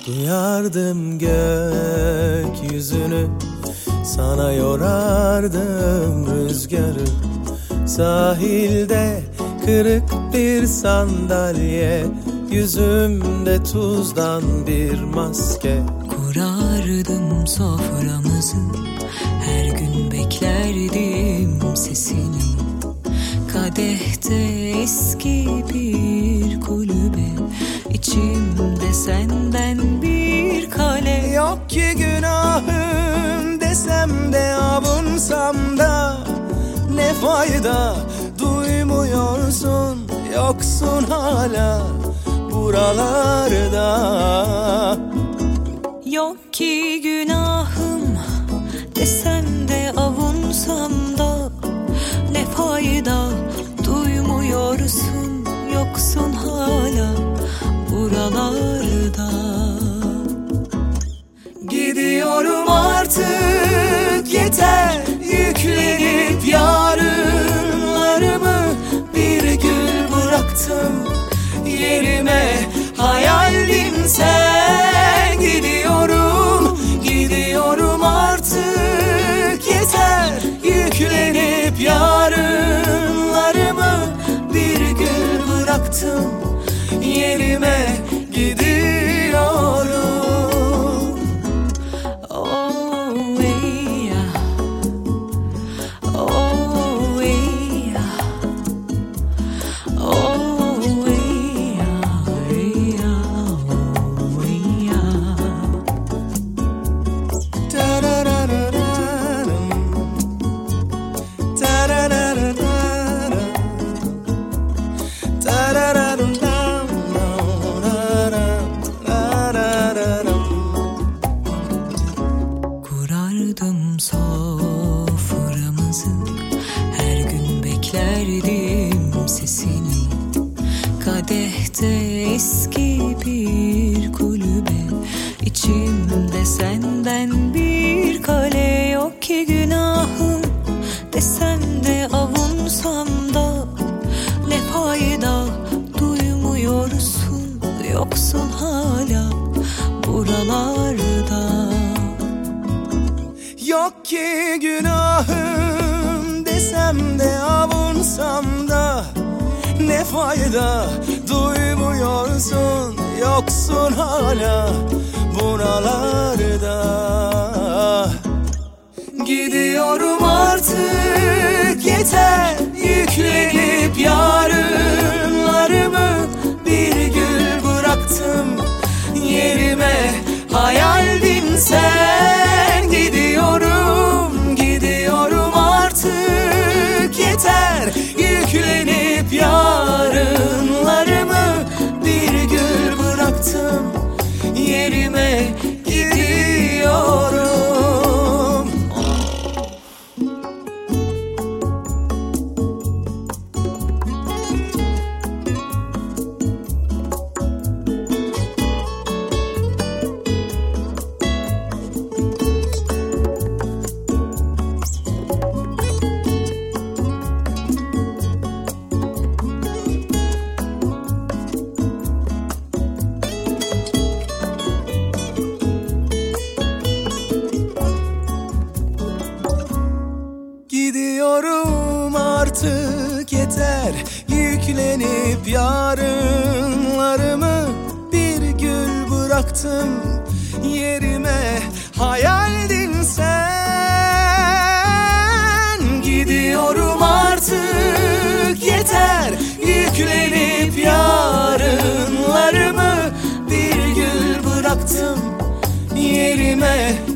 Duyardım gökyüzünü, sana yorardım rüzgarı. Sahilde kırık bir sandalye, yüzümde tuzdan bir maske. Kurardım soframızı, her gün beklerdim sesini. Kadehte eski bir kulübe, içimde senden bir kale. Yok ki günahım desem de avunsam da, ne fayda duymuyorsun, yoksun hala buralarda. Yok ki günahım desem de avunsam da, ne fayda duymuyorsun, yoksun hala buralarda. Gidiyorum artık, yeter, yüklenip yarınlarımı bir gül bıraktım yerime. Hayalim sen, gidiyorum artık, yeter, yüklenip yarınlarımı bir gül bıraktım yerime. Gidiyorum. Kurardım soframızı, her gün beklerdim sesini. Kadehte eski bir kulübe, içimde senden bir kale. Yok ki günahım desem de avunsam da, ne fayda duymuyorsun, yoksun hala buralarda. Yok ki günahım desem de avunsam da, ne fayda duymuyorsun, yoksun hala buralarda. Gidiyorum artık, yeter, yüklenip yarınlarımı bir gül bıraktım yerime. Hayaldim sen, gidiyorum artık, yeter, yüklenip yarınlarımı bir gül bıraktım yerime. Gidiyorum. Gidiyorum artık, yeter, yüklenip yarınlarımı bir gül bıraktım yerime. Hayaldin sen, gidiyorum artık, yeter, yüklenip yarınlarımı bir gül bıraktım yerime.